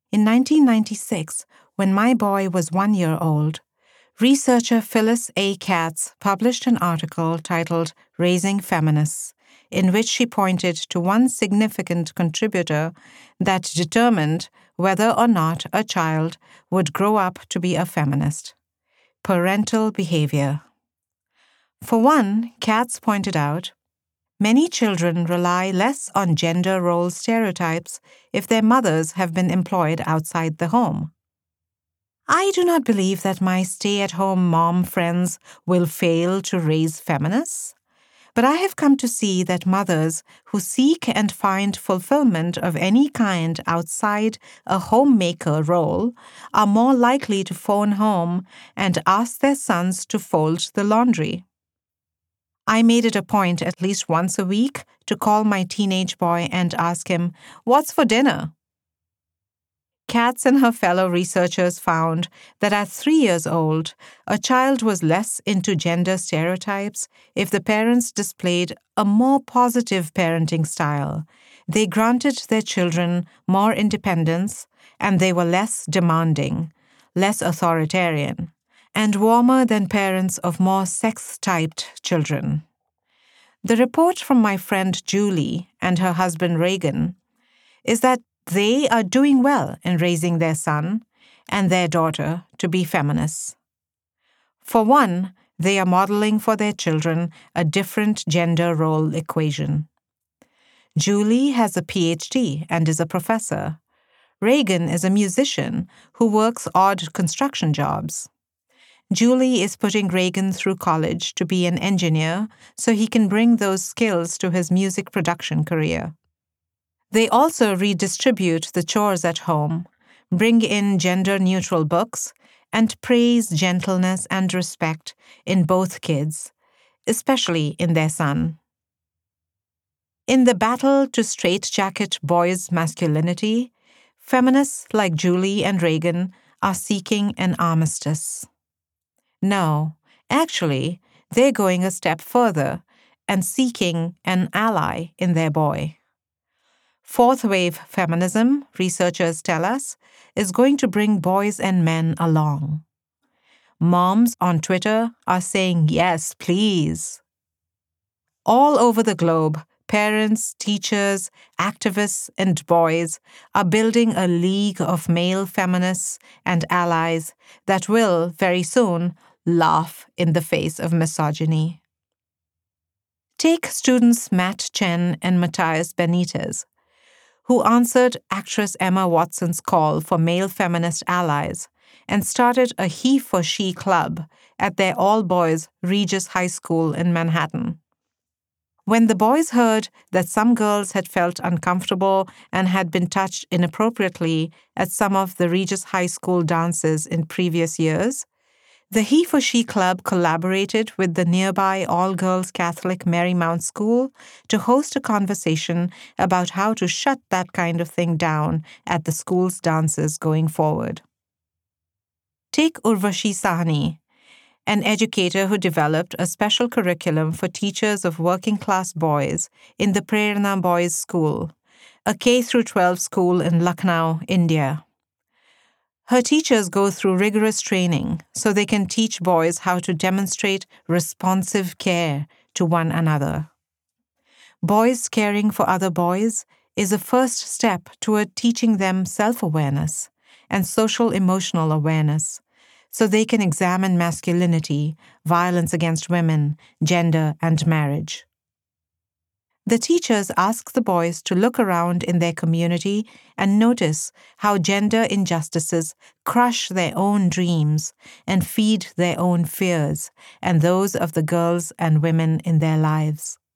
In 1996, when my boy was 1 year old, researcher Phyllis A. Katz published an article titled Raising Feminists, in which she pointed to one significant contributor that determined whether or not a child would grow up to be a feminist: parental behavior. For one, Katz pointed out, many children rely less on gender role stereotypes if their mothers have been employed outside the home. I do not believe that my stay-at-home mom friends will fail to raise feminists, but I have come to see that mothers who seek and find fulfillment of any kind outside a homemaker role are more likely to phone home and ask their sons to fold the laundry. I made it a point at least once a week to call my teenage boy and ask him, "What's for dinner?" Katz and her fellow researchers found that at 3 years old, a child was less into gender stereotypes if the parents displayed a more positive parenting style. They granted their children more independence, and they were less demanding, less authoritarian, and warmer than parents of more sex-typed children. The report from my friend Julie and her husband Reagan is that they are doing well in raising their son and their daughter to be feminists. For one, they are modeling for their children a different gender role equation. Julie has a PhD and is a professor. Reagan is a musician who works odd construction jobs. Julie is putting Reagan through college to be an engineer so he can bring those skills to his music production career. They also redistribute the chores at home, bring in gender-neutral books, and praise gentleness and respect in both kids, especially in their son. In the battle to straitjacket boys' masculinity, feminists like Julie and Reagan are seeking an armistice. No, actually, they're going a step further and seeking an ally in their boy. Fourth-wave feminism, researchers tell us, is going to bring boys and men along. Moms on Twitter are saying, "Yes, please." All over the globe, parents, teachers, activists, and boys are building a league of male feminists and allies that will, very soon, laugh in the face of misogyny. Take students Matt Chen and Matthias Benitez, who answered actress Emma Watson's call for male feminist allies and started a he-for-she club at their all-boys Regis High School in Manhattan. When the boys heard that some girls had felt uncomfortable and had been touched inappropriately at some of the Regis High School dances in previous years, the He-for-She Club collaborated with the nearby all-girls Catholic Marymount School to host a conversation about how to shut that kind of thing down at the school's dances going forward. Take Urvashi Sahni, an educator who developed a special curriculum for teachers of working-class boys in the Prerna Boys School, a K-12 school in Lucknow, India. Her teachers go through rigorous training so they can teach boys how to demonstrate responsive care to one another. Boys caring for other boys is a first step toward teaching them self-awareness and social-emotional awareness so they can examine masculinity, violence against women, gender, and marriage. The teachers ask the boys to look around in their community and notice how gender injustices crush their own dreams and feed their own fears and those of the girls and women in their lives.